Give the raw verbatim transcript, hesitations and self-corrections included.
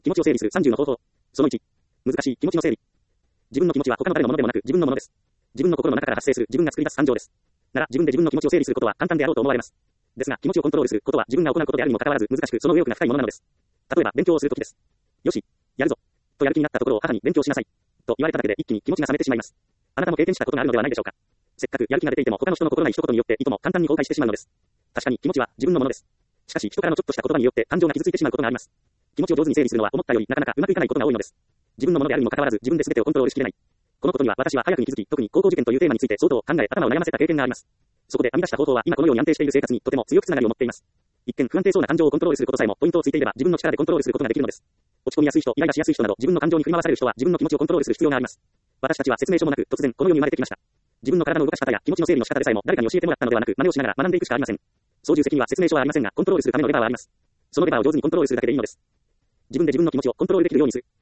気持ちを整理するさんじゅうの方法。そのいち。難しい気持ちの整理。自分の気持ちは他の誰のものでもなく自分のものです。自分の心の中から発生する自分が作り出す感情です。なら自分で自分の気持ちを整理することは簡単であろうと思われます。ですが気持ちをコントロールすることは自分が行うことであるにもかかわらず難しくその上奥が深いものなのです。例えば勉強をするときです。よし、やるぞ。とやる気になったところを母に勉強しなさい。と言われただけで一気に気持ちが冷めてしまいます。あなたも経験したことがあるのではないでしょうか。せっかくやる気が出ていても他の人の心ない一言によっていとも簡単に後悔してしまうのです。確かに気持ちは自分のものです。しかし人からのちょっとした言葉によって感情が傷ついてしまうことがあります。気持ちを上手に整理するのは思ったよりなかなかうまくいかないことが多いのです。自分のものであるにもかかわらず自分で全てをコントロールしきれない。このことには私は早くに気づき、特に高校受験というテーマについて相当考え頭を悩ませた経験があります。そこで編み出した方法は今このように安定している生活にとても強くつながりを持っています。一見不安定そうな感情をコントロールすることさえもポイントをついていれば自分の力でコントロールすることができるのです。落ち込みやすい人、イライラしやすい人など自分の感情に振り回される人は自分の気持ちをコントロールする必要があります。私たちは説明書もなく突然この世に生まれてきました。自分の体の動かし方や気持ちの整理の仕方でさえも誰かに教えてもらったのではなく真似をしながら学んでいくしかありません。操縦席には説明書はありませんがコントロールするためのレバーはあります。そのレバーを上手にコントロールするだけでいいのです。自分で自分の気持ちをコントロールできるようにする。